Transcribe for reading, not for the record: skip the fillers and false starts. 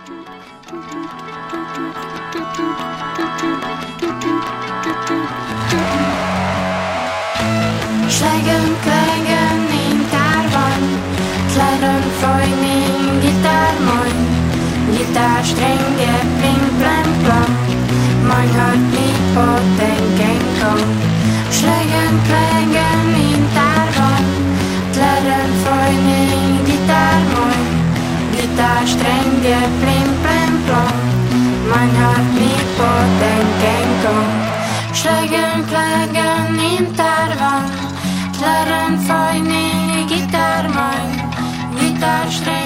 Schlägen, Klängen in Tarvan, Klären, Freunden, Gitarrmoin, Gitarrstränge, bling, blang, blang, man hört nicht på den kom. Schlägen, Klängen in Tarvan, Klären, Freunden, Gitarrmoin, Gitarrstränge, bling, blang, blang, man hört nicht på den kom. Schlägen, Klängen in Tarvan, Klären, Freunden, Gitarrmoin, Gitarrstränge,